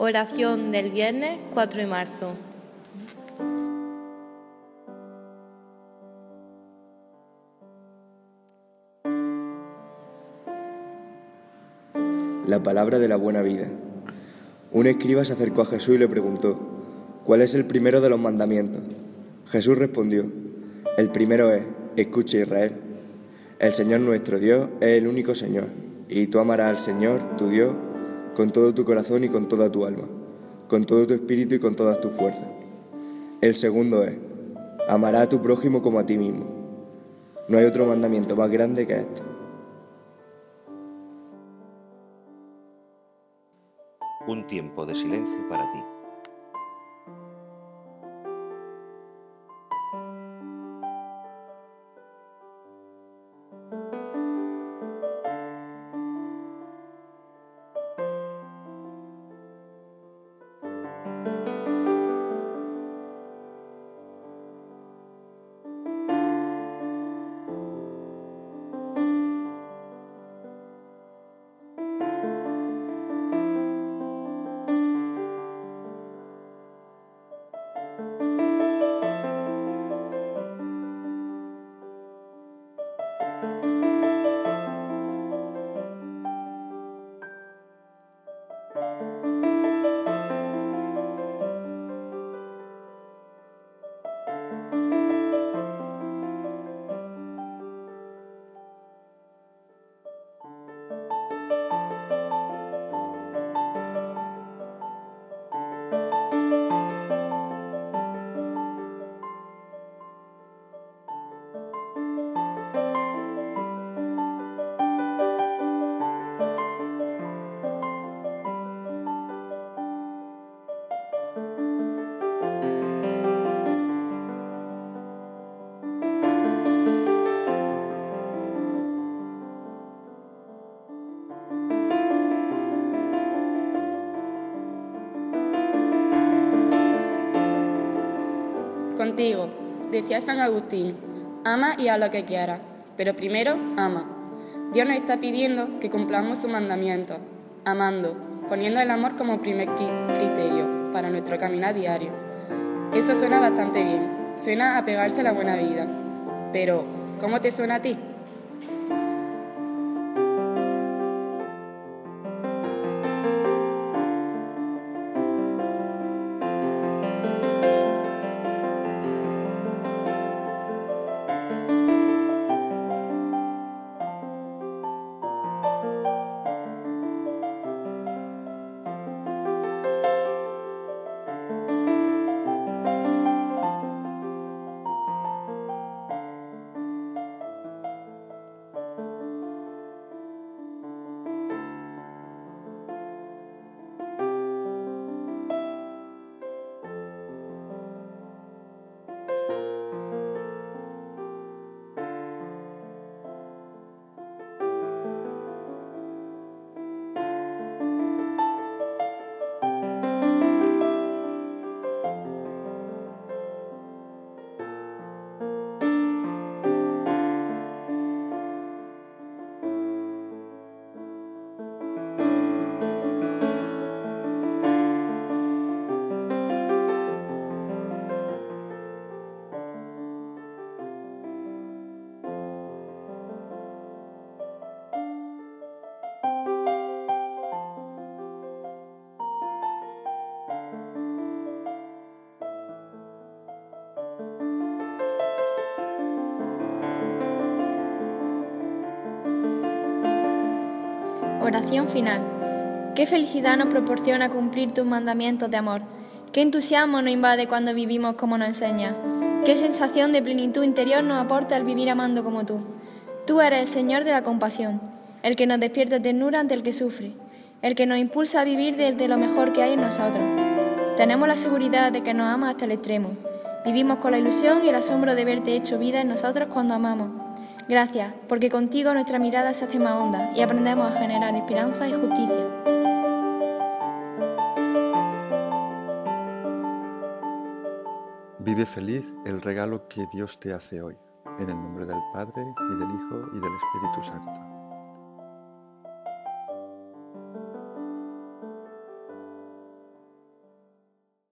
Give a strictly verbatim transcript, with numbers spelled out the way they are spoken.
Oración del viernes cuatro de marzo. La palabra de la buena vida. Un escriba se acercó a Jesús y le preguntó: ¿cuál es el primero de los mandamientos? Jesús respondió: el primero es: escucha, Israel. El Señor nuestro Dios es el único Señor, y tú amarás al Señor, tu Dios, con todo tu corazón y con toda tu alma, con todo tu espíritu y con todas tus fuerzas. El segundo es: amarás a tu prójimo como a ti mismo. No hay otro mandamiento más grande que este. Un tiempo de silencio para ti. Contigo, decía San Agustín, ama y haz lo que quieras, pero primero ama. Dios nos está pidiendo que cumplamos sus mandamientos, amando, poniendo el amor como primer criterio para nuestro caminar diario. Eso suena bastante bien, suena a pegarse a la buena vida, pero ¿cómo te suena a ti? Oración final. Qué felicidad nos proporciona cumplir tus mandamientos de amor. Qué entusiasmo nos invade cuando vivimos como nos enseñas. Qué sensación de plenitud interior nos aporta el vivir amando como tú. Tú eres el Señor de la compasión, el que nos despierta ternura ante el que sufre, el que nos impulsa a vivir desde lo mejor que hay en nosotros. Tenemos la seguridad de que nos amas hasta el extremo. Vivimos con la ilusión y el asombro de verte hecho vida en nosotros cuando amamos. Gracias, porque contigo nuestra mirada se hace más honda y aprendemos a generar esperanza y justicia. Vive feliz el regalo que Dios te hace hoy. En el nombre del Padre, y del Hijo, y del Espíritu Santo.